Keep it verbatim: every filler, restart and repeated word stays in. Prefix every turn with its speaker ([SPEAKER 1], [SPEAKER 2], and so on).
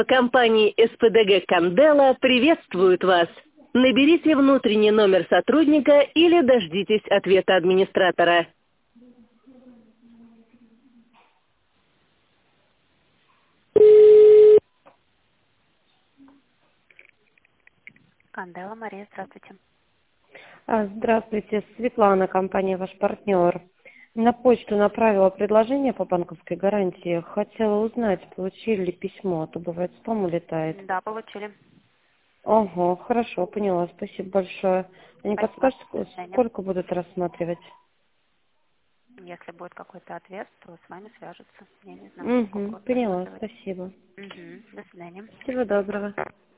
[SPEAKER 1] Компании эс пэ дэ гэ «Кандела» приветствует вас. Наберите внутренний номер сотрудника или дождитесь ответа администратора.
[SPEAKER 2] Кандела Мария, здравствуйте.
[SPEAKER 3] А, Здравствуйте, Светлана, компания «Ваш партнер». На почту направила предложение по банковской гарантии. Хотела узнать, получили ли письмо, а то бывает спам улетает.
[SPEAKER 2] Да, получили.
[SPEAKER 3] Ого, хорошо, поняла, спасибо большое. А не
[SPEAKER 2] Спасибо.
[SPEAKER 3] подскажете,
[SPEAKER 2] До свидания.
[SPEAKER 3] сколько будут рассматривать?
[SPEAKER 2] Если будет какой-то ответ, то с вами свяжутся. Я не знаю,
[SPEAKER 3] Угу,
[SPEAKER 2] сколько вы
[SPEAKER 3] поняла,
[SPEAKER 2] просматриваете.
[SPEAKER 3] спасибо.
[SPEAKER 2] Угу. До свидания.
[SPEAKER 3] Всего доброго.